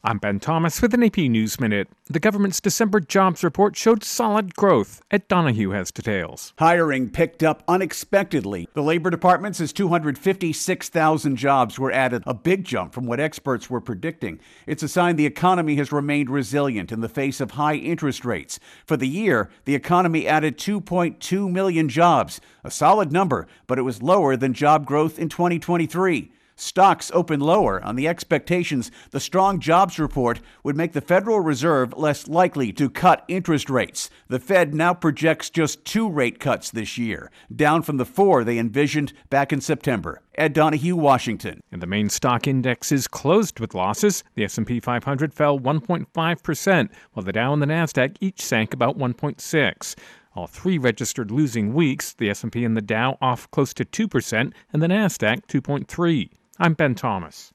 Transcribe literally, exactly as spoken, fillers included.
I'm Ben Thomas with an A P News Minute. The government's December jobs report showed solid growth. Ed Donahue has details. Hiring picked up unexpectedly. The Labor Department says two hundred fifty-six thousand jobs were added, a big jump from what experts were predicting. It's a sign the economy has remained resilient in the face of high interest rates. For the year, the economy added two point two million jobs, a solid number, but it was lower than job growth in twenty twenty-three. Stocks opened lower on the expectations the strong jobs report would make the Federal Reserve less likely to cut interest rates. The Fed now projects just two rate cuts this year, down from the four they envisioned back in September. Ed Donahue, Washington. And the main stock indexes closed with losses. The S and P five hundred fell one point five percent, while the Dow and the Nasdaq each sank about one point six percent. All three registered losing weeks, the S and P and the Dow off close to two percent, and the Nasdaq two point three percent. I'm Ben Thomas.